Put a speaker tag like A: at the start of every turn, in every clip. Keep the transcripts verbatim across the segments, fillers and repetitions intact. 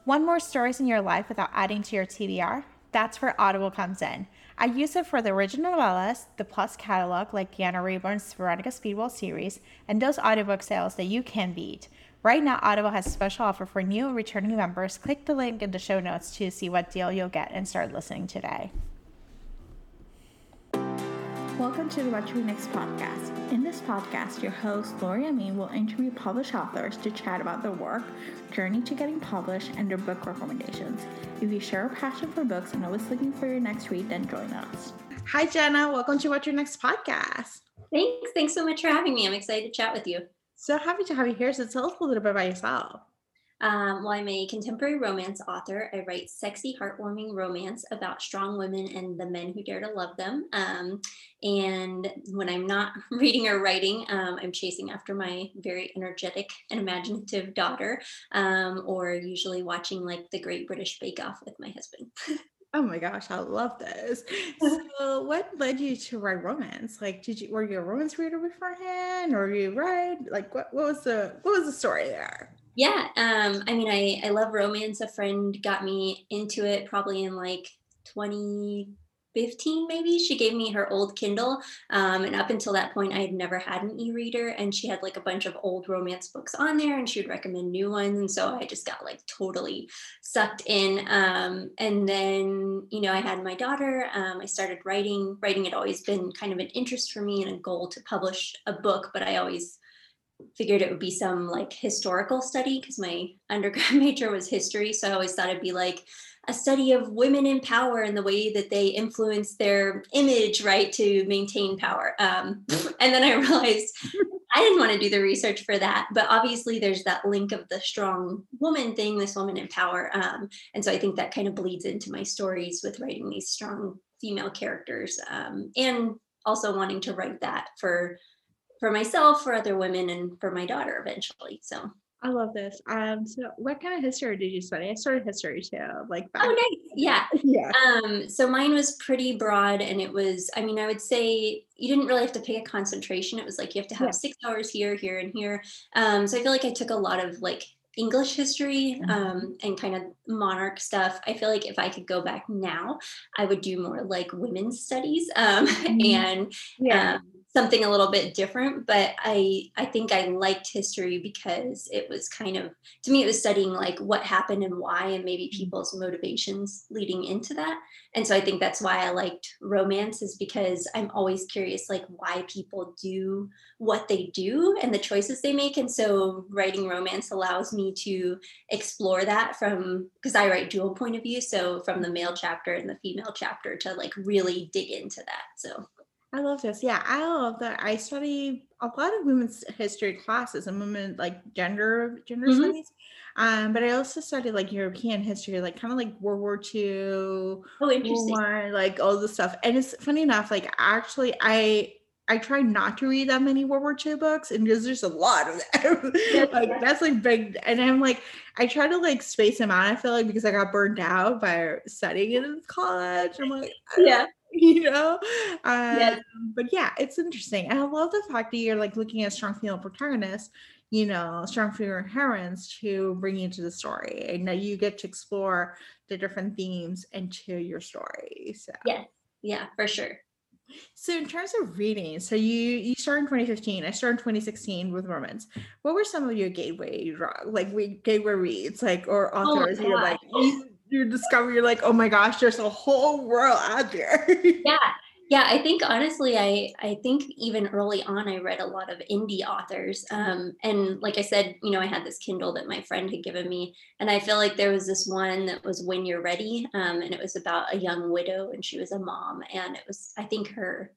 A: Want more stories in your life without adding to your T B R? That's where Audible comes in. I use it for the original novellas, the Plus catalog like Deanna Rayburn's Veronica Speedwell series, and those audiobook sales that you can beat. Right now, Audible has a special offer for new and returning members. Click the link in the show notes to see what deal you'll get and start listening today. Welcome to the What to Read Next podcast. In this podcast, your host, Lori Amin, will interview published authors to chat about their work, journey to getting published, and their book recommendations. If you share a passion for books and always looking for your next read, then join us. Hi, Jenna. Welcome to What Your Next podcast.
B: Thanks. Thanks so much for having me. I'm excited to chat with you.
A: So happy to have you here. So tell us a little bit about yourself.
B: Um, well, I'm a contemporary romance author. I write sexy, heartwarming romance about strong women and the men who dare to love them. Um, and when I'm not reading or writing, um, I'm chasing after my very energetic and imaginative daughter, um, or usually watching like the Great British Bake Off with my husband.
A: Oh my gosh, I love this. So what led you to write romance? Like, did you, were you a romance reader beforehand, or you read, like, what, what was the, what was the story there?
B: Yeah. Um, I mean, I, I love romance. A friend got me into it probably in like twenty fifteen, maybe. She gave me her old Kindle. Um, and up until that point, I had never had an e-reader, and she had like a bunch of old romance books on there, and she would recommend new ones. And so I just got like totally sucked in. Um, and then, you know, I had my daughter. Um, I started writing. Writing had always been kind of an interest for me and a goal to publish a book, but I always figured it would be some like historical study because my undergrad major was history. So I always thought it'd be like a study of women in power and the way that they influence their image, right, to maintain power. Um, and then I realized I didn't want to do the research for that, but obviously there's that link of the strong woman thing, this woman in power. Um, and so I think that kind of bleeds into my stories with writing these strong female characters, um, and also wanting to write that for for myself, for other women, and for my daughter eventually. So
A: I love this. Um, so what kind of history did you study? I started history too, like back.
B: Oh, nice. Yeah.
A: Yeah.
B: Um, so mine was pretty broad, and it was, I mean, I would say you didn't really have to pick a concentration. It was like you have to have
A: Yeah.
B: six hours here, here, and here. Um, so I feel like I took a lot of like English history, um, and kind of monarch stuff. I feel like if I could go back now, I would do more like women's studies, um, and
A: Yeah.
B: um, something a little bit different. But I, I think I liked history because it was kind of, to me, it was studying like what happened and why, and maybe people's motivations leading into that. And so I think that's why I liked romance, is because I'm always curious, like why people do what they do and the choices they make. And so writing romance allows me to explore that from, because I write dual point of view. So from the male chapter and the female chapter to like really dig into that. So
A: I love this. Yeah, I love that. I study a lot of women's history classes and women like gender gender
B: Mhm.
A: studies. Um, but I also study like European history, like kind of like World War Two,
B: Oh,
A: World
B: interesting.
A: War One, like all this stuff. And it's funny enough, like actually I I try not to read that many World War Two books, and because there's a lot of them.
B: Yeah,
A: Like
B: yeah.
A: that's like big, and I'm like I try to like space them out. I feel like because I got burned out by studying it in college. I'm like, I don't
B: Yeah.
A: you know um
B: Yes.
A: but yeah, it's interesting, and I love the fact that you're like looking at strong female protagonists, you know strong female heroines to bring you to the story, and that you get to explore the different themes into your story. So
B: Yes. Yeah, for sure.
A: so in terms of reading, so you you started in twenty fifteen. I started in twenty sixteen with romance. What were some of your gateway dra- like we gateway reads, like, or
B: Oh my
A: authors you're
B: God.
A: like you you discover, you're like, oh my gosh, there's a whole world out there?
B: Yeah. Yeah, I think honestly, I I think even early on, I read a lot of indie authors. Um, and like I said, you know, I had this Kindle that my friend had given me, and I feel like there was this one that was When You're Ready, um, and it was about a young widow, and she was a mom, and it was, I think, her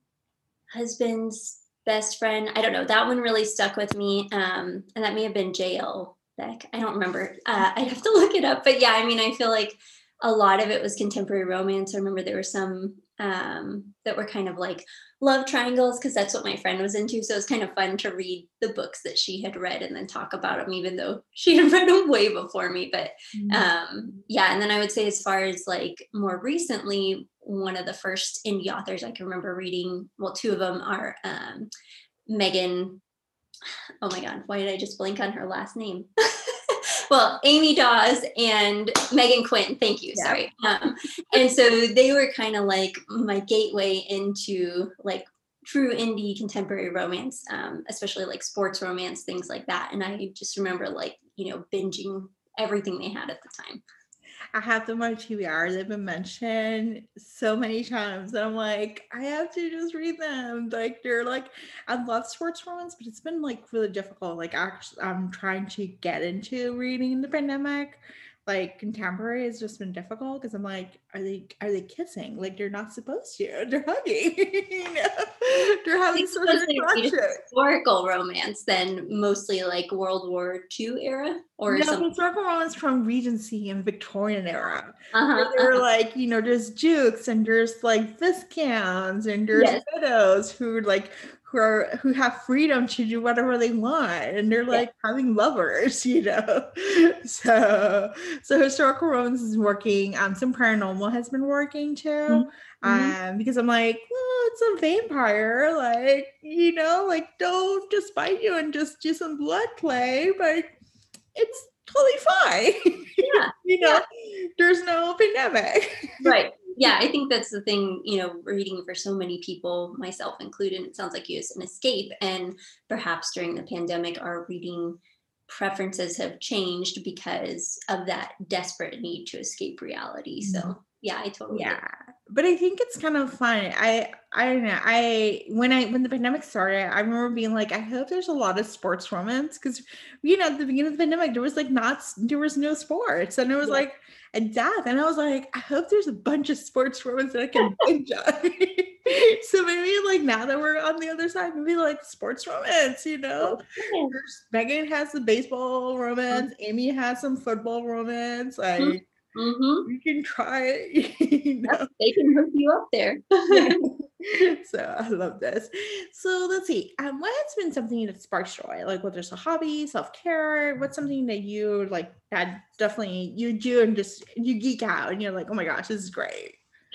B: husband's best friend. I don't know. That one really stuck with me, um, and that may have been J L. Beck. I don't remember. Uh, I'd have to look it up. But yeah, I mean, I feel like a lot of it was contemporary romance. I remember there were some um, that were kind of like love triangles, because that's what my friend was into. So it was kind of fun to read the books that she had read and then talk about them, even though she had read them way before me. But um, yeah, and then I would say, as far as like more recently, one of the first indie authors I can remember reading, well, two of them are um, Megan. Oh my God, why did I just blank on her last name? well, Amy Dawes and Megan Quinn. Thank you.
A: Yeah.
B: Sorry. Um, and so they were kind of like my gateway into like true indie contemporary romance, um, especially like sports romance, things like that. And I just remember like, you know, binging everything they had at the time.
A: I have them on T B R. They've been mentioned so many times. And I'm like, I have to just read them. Like, they're like, I love sports romance, but it's been like really difficult. Like, actually, I'm trying to get into reading in the pandemic. Like, contemporary has just been difficult because I'm like, are they are they kissing? Like, they're not supposed to. They're hugging. You know, they're having
B: It's
A: social
B: mostly read
A: interaction.
B: historical romance than mostly like World War Two era or
A: No,
B: something.
A: historical romance from Regency and Victorian era. Where
B: Uh-huh,
A: they were
B: uh-huh.
A: like, you know, there's dukes and there's like viscounts and there's
B: Yes.
A: widows who like who are who have freedom to do whatever they want and they're
B: Yeah.
A: like having lovers, you know. So so historical romance is working. Um some paranormal has been working too.
B: Mm-hmm.
A: Um, because I'm like, well, it's a vampire, like, you know, like don't just bite you and just do some blood play, but it's totally fine.
B: Yeah.
A: You
B: Yeah.
A: know, there's no pandemic.
B: Right. Yeah, I think that's the thing, you know, reading for so many people, myself included, it sounds like you as an escape. And perhaps during the pandemic, our reading preferences have changed because of that desperate need to escape reality. So yeah, I totally get
A: Yeah, but I think it's kind of fun. I I don't know. I when I when the pandemic started, I remember being like, I hope there's a lot of sports romance because you know at the beginning of the pandemic there was like not there was no sports and it was
B: yeah.
A: like a death and I was like, I hope there's a bunch of sports romance that I can binge on. So maybe like now that we're on the other side, maybe like sports romance, you know.
B: Yeah.
A: There's, Megan has the baseball romance, Amy has some football romance, like
B: Mm-hmm.
A: you can try it, you
B: Yep,
A: know.
B: they can hook you up there.
A: Yeah. So I love this. So let's see. Um, what has been something that sparks joy? Like whether it's a hobby, self-care, what's something that you like that definitely you do and just you geek out and you're like, oh my gosh, this is great.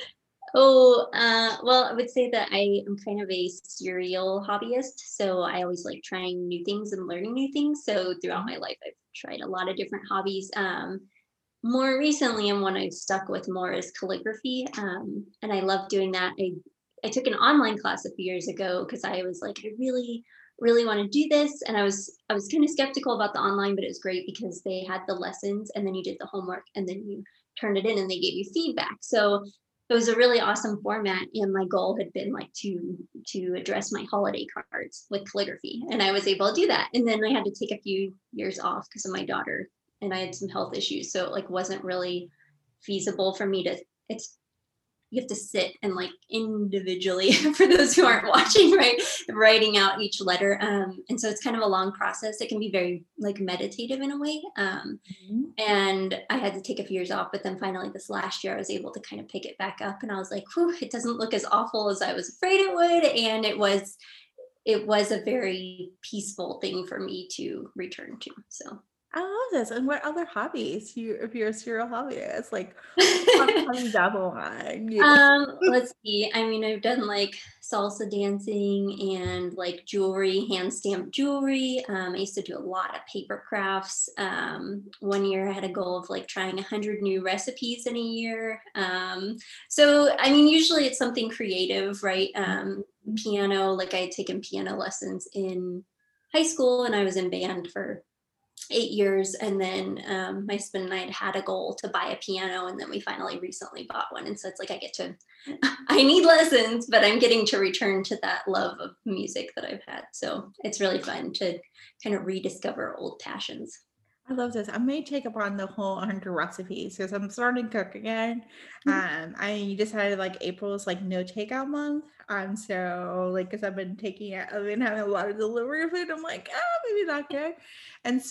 B: Oh, uh, well, I would say that I am kind of a serial hobbyist. So I always like trying new things and learning new things. So throughout my life, I've tried a lot of different hobbies. Um, more recently, and one I've stuck with more is calligraphy. Um, and I love doing that. I, I took an online class a few years ago because I was like, I really, really want to do this. And I was, I was kind of skeptical about the online, but it was great because they had the lessons and then you did the homework and then you turned it in and they gave you feedback. So it was a really awesome format and my goal had been like to to address my holiday cards with calligraphy and I was able to do that and then I had to take a few years off because of my daughter and I had some health issues so it like wasn't really feasible for me to it's you have to sit and like individually for those who aren't watching right writing out each letter um and so it's kind of a long process it can be very like meditative in a way um
A: Mhm.
B: and I had to take a few years off, but then finally this last year I was able to kind of pick it back up and I was like, whew, it doesn't look as awful as I was afraid it would. And it was it was a very peaceful thing for me to return to. So
A: I love this. And what other hobbies? You if you're a serial hobbyist, like what have you dabble on? You know?
B: Um, let's see. I mean, I've done like salsa dancing and like jewelry, hand stamped jewelry. Um, I used to do a lot of paper crafts. Um, one year I had a goal of like trying a hundred new recipes in a year. Um, so I mean, usually it's something creative, right? Um, piano, like I had taken piano lessons in high school and I was in band for eight years and then um, my husband and I had had a goal to buy a piano and then we finally recently bought one and so it's like I get to I need lessons but I'm getting to return to that love of music that I've had so it's really fun to kind of rediscover old passions.
A: I love this. I may take up on the whole one hundred recipes because I'm starting to cook again. Um, I decided like April is like no takeout month. Um, so like because I've been taking it, I've been having a lot of delivery food. I'm like, ah, maybe not good. And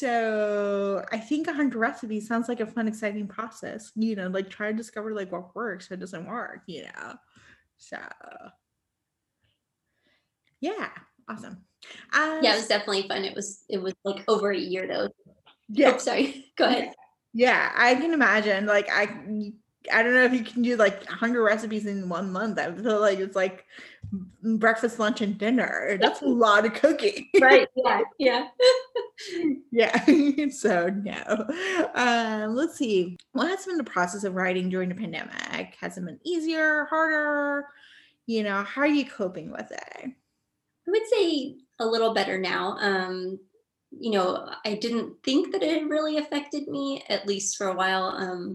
A: so I think one hundred recipes sounds like a fun, exciting process. You know, like try to discover like what works, what doesn't work. You know, so yeah, awesome. Uh,
B: Yeah, it was definitely fun. It was it was like over a year though.
A: yeah.
B: Oh, sorry. Go
A: Yeah.
B: ahead.
A: Yeah, I can imagine. Like I I don't know if you can do like one hundred recipes in one month. I feel like it's like breakfast, lunch, and dinner. That's a lot of cooking.
B: Right. Yeah. Yeah.
A: Yeah. So no. Um, let's see. What has been the process of writing during the pandemic? Has it been easier, harder? You know, how are you coping with it?
B: I would say a little better now. Um, you know, I didn't think that it had really affected me, at least for a while. Um,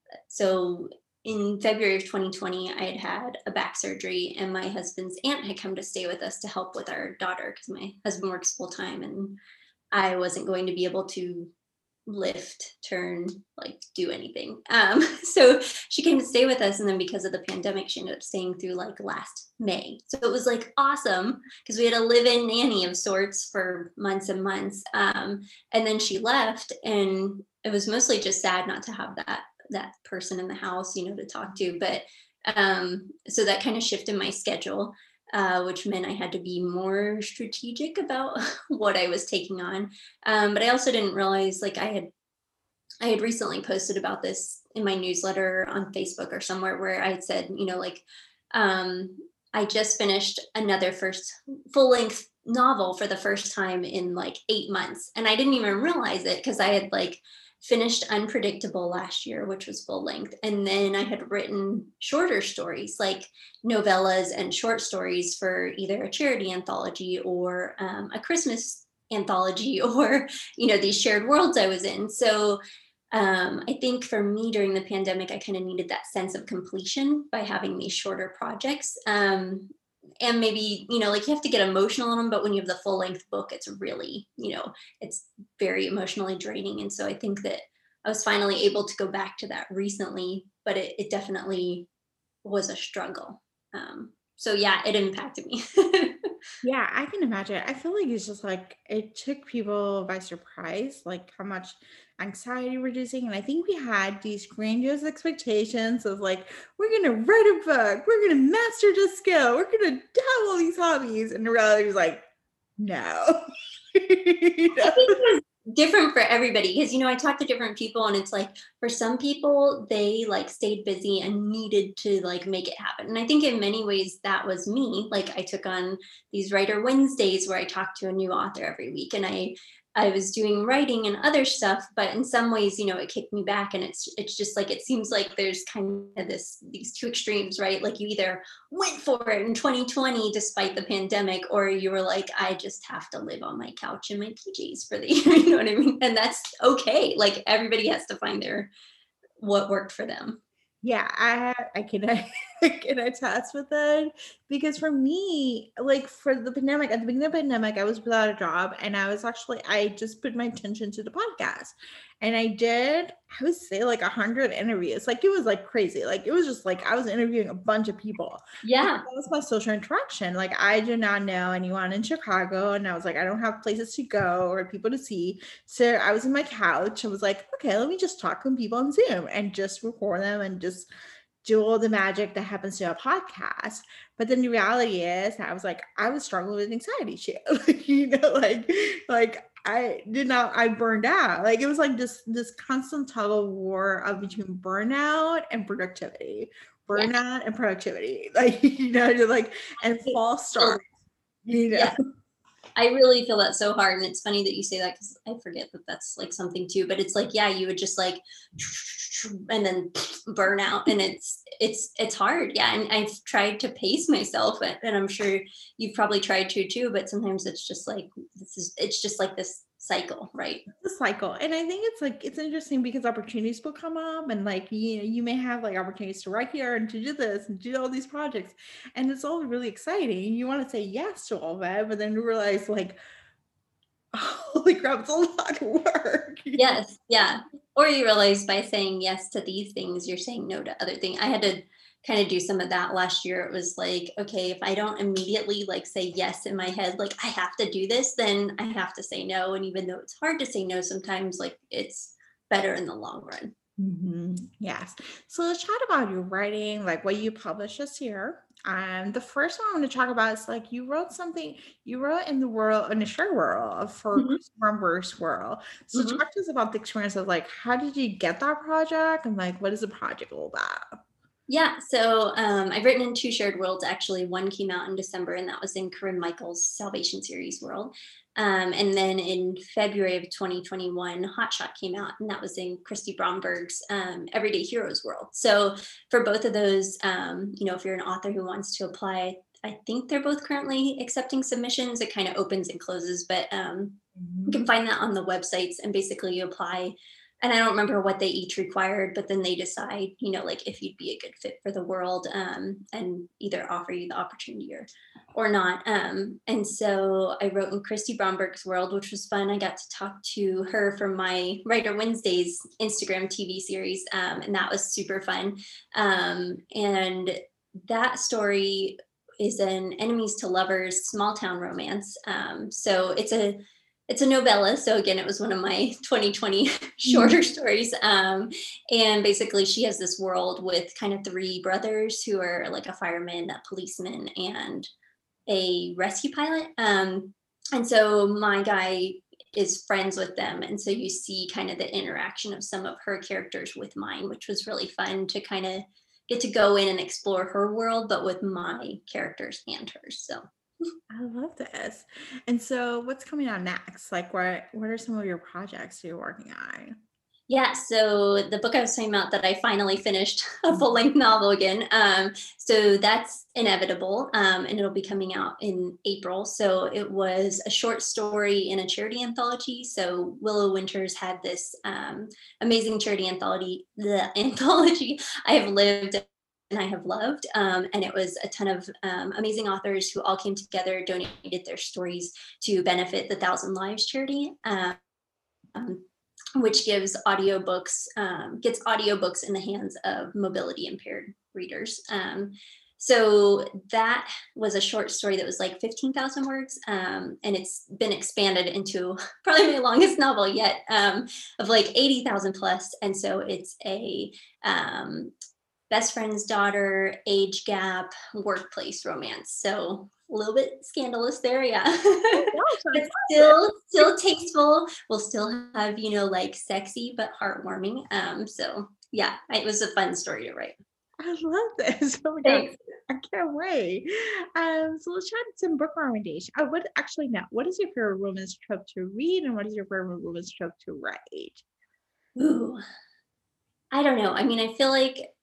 B: so in February of twenty twenty, I had had a back surgery, and my husband's aunt had come to stay with us to help with our daughter because my husband works full time, and I wasn't going to be able to lift, turn, like do anything. Um, so she came to stay with us, and then because of the pandemic, she ended up staying through like last May. So it was like awesome because we had a live-in nanny of sorts for months and months. Um, and then she left, and it was mostly just sad not to have that that person in the house, you know, to talk to. But um, so that kind of shifted my schedule. Uh, which meant I had to be more strategic about what I was taking on. Um, but I also didn't realize, like I had I had recently posted about this in my newsletter on Facebook or somewhere where I had said, you know, like um, I just finished another first full length novel for the first time in like eight months, and I didn't even realize it because I had like finished Unpredictable last year, which was full length, and then I had written shorter stories like novellas and short stories for either a charity anthology or um, a Christmas anthology or you know these shared worlds I was in. So um, I think for me during the pandemic, I kind of needed that sense of completion by having these shorter projects. Um, and maybe, you know, like you have to get emotional on them, but when you have the full length book, it's really, you know, it's very emotionally draining. And so I think that I was finally able to go back to that recently, but it, it definitely was a struggle. Um, so yeah, it impacted me.
A: Yeah, I can imagine. I feel like it's just like it took people by surprise, like how much anxiety reducing. And I think we had these grandiose expectations of like, we're gonna write a book, we're gonna master this skill, we're gonna have all these hobbies. And the reality was like, no. You
B: I
A: know?
B: think it was different for everybody because you know I talked to different people and it's like for some people they like stayed busy and needed to like make it happen. And I think in many ways that was me. Like I took on these writer Wednesdays where I talked to a new author every week and I I was doing writing and other stuff, but in some ways, you know, it kicked me back and it's it's just like it seems like there's kind of this these two extremes, right? Like you either went for it in twenty twenty despite the pandemic, or you were like, I just have to live on my couch in my P Js for the year. You know what I mean? And that's okay. Like everybody has to find their what worked for them.
A: Yeah, I I can I can attest with that because for me, like for the pandemic, at the beginning of the pandemic, I was without a job and I was actually I just put my attention to the podcast. And I did, I would say like a hundred interviews. Like it was like crazy. Like it was just like I was interviewing a bunch of people. Because
B: Yeah.
A: that was my social interaction. Like I did not know anyone in Chicago and I was like, I don't have places to go or people to see. So I was in my couch. I was like, okay, let me just talk to people on Zoom and just record them and just do all the magic that happens to a podcast. But then the reality is, I was like, I was struggling with anxiety shit. Like, you know, like, like I did not, I burned out. Like it was like this this constant tug of war of between burnout and productivity,
B: Yeah.
A: burnout and productivity. Like, you know, you're like, and false start, you know.
B: Yeah. I really feel that so hard. And it's funny that you say that because I forget that that's like something too. But it's like, yeah, you would just like, and then burn out. And it's, it's, it's hard. Yeah. And I've tried to pace myself and and I'm sure you've probably tried to too. But sometimes it's just like, this is, it's just like this cycle, right?
A: The cycle. And I think it's like it's interesting because opportunities will come up and like you know, you may have like opportunities to write here and to do this and do all these projects. And it's all really exciting. You want to say yes to all that, but then you realize like, holy crap, it's a lot of work.
B: Yes. Yeah. Or you realize by saying yes to these things, you're saying no to other things. I had to kind of do some of that last year. It was like, okay, if I don't immediately like say yes in my head, like I have to do this, then I have to say no. And even though it's hard to say no sometimes, like it's better in the long run.
A: Mhm. Yes. So let's chat about your writing, like what you published this year. Um, the first one I want to talk about is like you wrote something you wrote in the world in the shared world for
B: Mhm,
A: Christopher Burke's world. So
B: mhm.
A: talk to us about the experience of like how did you get that project and like what is the project all about?
B: Yeah, so um, I've written in two shared worlds actually. One came out in December, and that was in Corinne Michaels' Salvation Series world. Um, and then in February of twenty twenty-one, Hotshot came out, and that was in Christy Bromberg's um, Everyday Heroes world. So for both of those, um, you know, if you're an author who wants to apply, I think they're both currently accepting submissions. It kind of opens and closes, but um, you can
A: Mhm.
B: find that on the websites, and basically you apply, and I don't remember what they each required, but then they decide, you know, like if you'd be a good fit for the world, um, and either offer you the opportunity or or not. Um, and so I wrote in Christy Bromberg's world, which was fun. I got to talk to her from my Writer Wednesdays Instagram T V series, um, and that was super fun. Um, and that story is an enemies to lovers small town romance. Um, so it's a it's a novella. So again, it was one of my twenty twenty
A: Mhm.
B: shorter stories. Um, and basically, she has this world with kind of three brothers who are like a fireman, a policeman, and a rescue pilot. Um, and so my guy is friends with them. And so you see kind of the interaction of some of her characters with mine, which was really fun to kind of get to go in and explore her world, but with my characters and hers. So
A: I love this. And so what's coming out next? Like what what are some of your projects you're working on?
B: yeah, so the book I was talking about that I finally finished a full length novel again. Um, so that's Inevitable, um, and it'll be coming out in April. So it was a short story in a charity anthology. So Willow Winters had this um, amazing charity anthology, the anthology I Have Lived and I Have Loved. Um, and it was a ton of um, amazing authors who all came together, donated their stories to benefit the Thousand Lives charity. Um, which gives audiobooks, um, gets audiobooks in the hands of mobility impaired readers. Um, so that was a short story that was like fifteen thousand words, um, and it's been expanded into probably my longest novel yet, um, of like eighty thousand plus. And so it's a um, best friend's daughter, age gap, workplace romance. So a little bit scandalous there, yeah.
A: Oh gosh, I
B: But
A: love
B: still still tasteful. We'll still have, you know, like sexy but heartwarming. Um, so yeah, it was a fun story to write.
A: I love this. Oh my god.
B: Thanks.
A: I can't wait. Um, so let's try some book recommendation. Oh, what actually no. What is your favorite romance trope to read and what is your favorite romance trope to write?
B: Ooh, I don't know. I mean, I feel like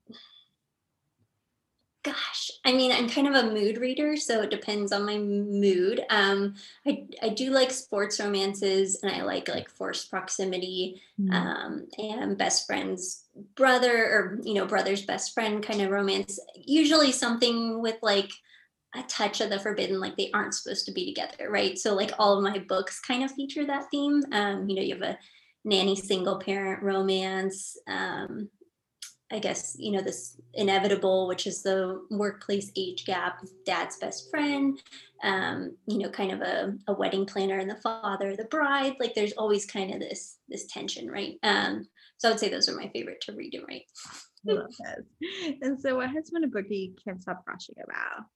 B: Gosh, I mean, I'm kind of a mood reader, so it depends on my mood. Um, I I do like sports romances, and I like like forced proximity,
A: Mm.
B: um, and best friend's brother, or you know, brother's best friend kind of romance. Usually something with like a touch of the forbidden, like they aren't supposed to be together, right? So like all of my books kind of feature that theme. Um, you know, you have a nanny single parent romance. Um, I guess, you know, this inevitable, which is the workplace age gap, dad's best friend, um, you know, kind of a, a wedding planner and the father, the bride. Like there's always kind of this this tension, right? Um, so I would say those are my favorite to read and write.
A: I love this. And so what has been a book you can't stop rushing about?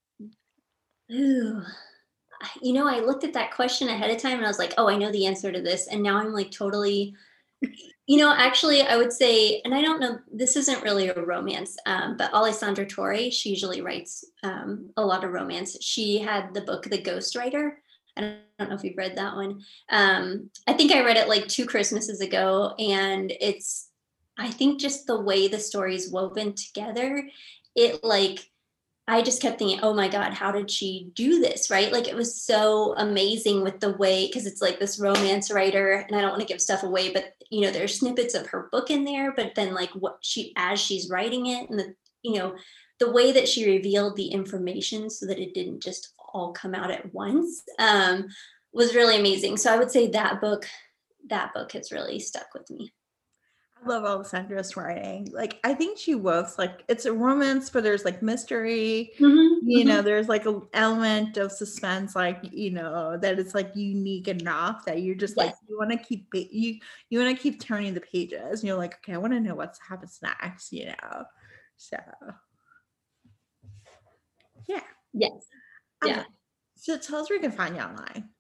B: Ooh, you know, I looked at that question ahead of time and I was like, oh, I know the answer to this. And now I'm like totally You know, actually, I would say, and I don't know, this isn't really a romance, um, but Alessandra Torre, she usually writes um, a lot of romance. She had the book The Ghostwriter. I don't know if you've read that one. Um, I think I read it like two Christmases ago, and it's, I think just the way the story's woven together, it like I just kept thinking, oh my God, how did she do this? Right. Like it was so amazing with the way, because it's like this romance writer, and I don't want to give stuff away, but you know, there's snippets of her book in there, but then like what she, as she's writing it, and the, you know, the way that she revealed the information so that it didn't just all come out at once, um, was really amazing. So I would say that book, that book has really stuck with me.
A: I love Alessandra's writing. Like, I think she works like it's a romance, but there's like mystery.
B: Hmm,
A: You know,
B: hmm.
A: there's like an element of suspense, like you know, that it's like unique enough that you're just like
B: Yes.
A: you want to keep pa- you you want to keep turning the pages. And you're like, okay, I want to know what happens next. You know, so Yeah.
B: Yes. Yeah.
A: Okay. So tell us where you can find you online.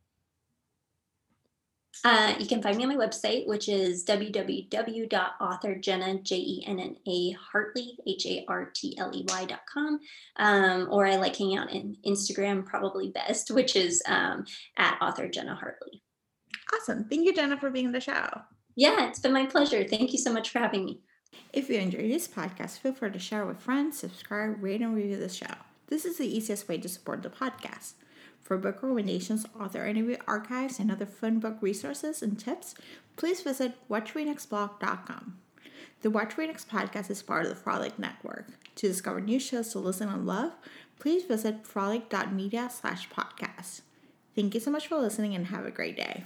B: Uh, you can find me on my website, which is w w w dot author jenna, J E N N A Hartley, H A R T L E Y dot com. Um, or I like hanging out in Instagram, probably best, which is um, at author Jenna Hartley.
A: Awesome. Thank you, Jenna, for being on the show.
B: Yeah, it's been my pleasure. Thank you so much for having me.
A: If you enjoyed this podcast, feel free to share with friends, subscribe, rate, and review the show. This is the easiest way to support the podcast. For book recommendations, author interview archives, and other fun book resources and tips, please visit watch read next blog dot com. The Watch Read Next podcast is part of the Frolic Network. To discover new shows to listen and love, please visit frolic dot media slash podcast. Thank you so much for listening and have a great day.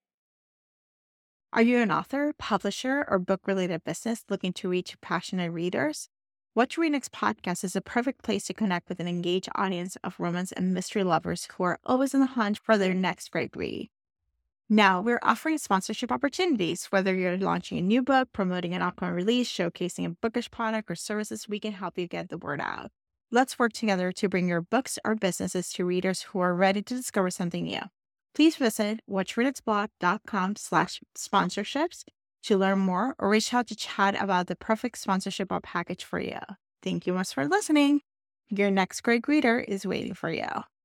A: Are you an author, publisher, or book-related business looking to reach passionate readers? Watch Read Next podcast is a perfect place to connect with an engaged audience of romance and mystery lovers who are always on the hunt for their next great read. Now, we're offering sponsorship opportunities. Whether you're launching a new book, promoting an upcoming release, showcasing a bookish product or services, we can help you get the word out. Let's work together to bring your books or businesses to readers who are ready to discover something new. Please visit watch read next blog dot com slash sponsorships to learn more or reach out to chat about the perfect sponsorship or package for you. Thank you much for listening. Your next great reader is waiting for you.